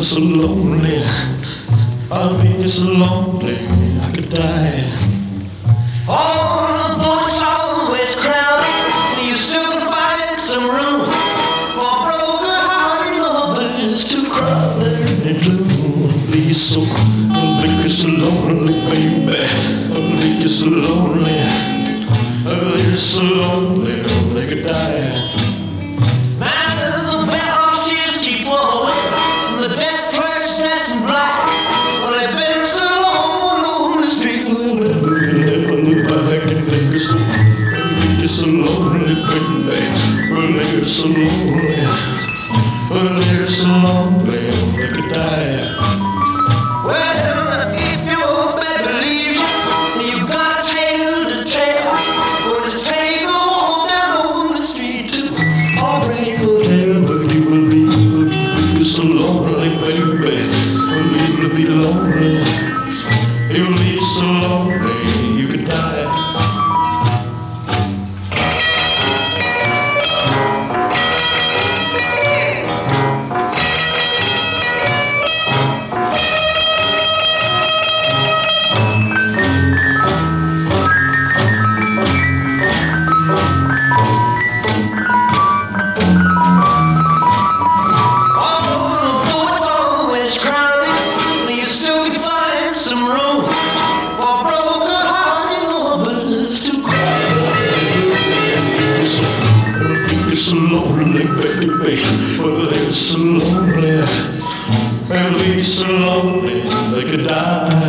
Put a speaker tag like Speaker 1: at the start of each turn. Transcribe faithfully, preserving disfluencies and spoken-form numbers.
Speaker 1: so lonely. I'll be so lonely I could die. Oh, the boat's always crowded. You still can find some room for broken-hearted lovers to cry there in the gloom. I'll be so, I'll be so lonely, baby. I'll be so lonely. I'll be so lonely they could die. So lonely, baby. Well, they're so lonely. Well, they're so lonely they could die. Well, if your baby leaves you, you got a tale to tell. Well, just take a walk down on the street to Already Hotel, but you will be, will be so lonely, baby. Well, you will be lonely. You'll be so lonely you could die. So lonely, baby. Well, they're so lonely. They'll be so lonely they could die.